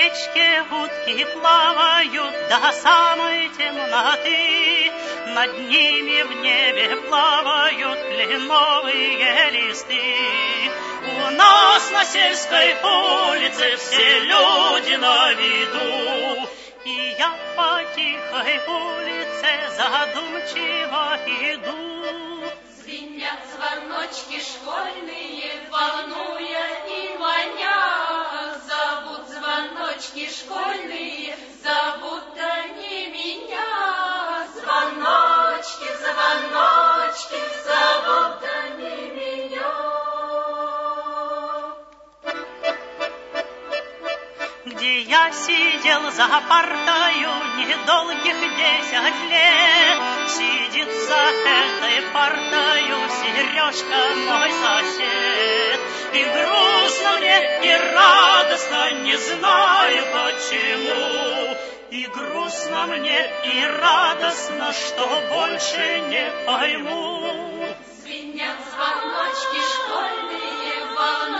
речке утки плавают до самой темноты. Над ними в небе плавают кленовые листы. У нас на сельской улице все люди на виду. И я по тихой улице задумчиво иду. Звенят звоночки школьные, волнуя и маня. Зовут звоночки школьные, зовут они меня. Звоночки, звоночки, зовут они меня. Где я сидел за партою недолгих 10 лет, сидит за этой партою Сережка, мой сосед. И грустно мне, и радостно, не знаю почему. И грустно мне, и радостно, что больше не пойму. Звенят звоночки школьные, волнуют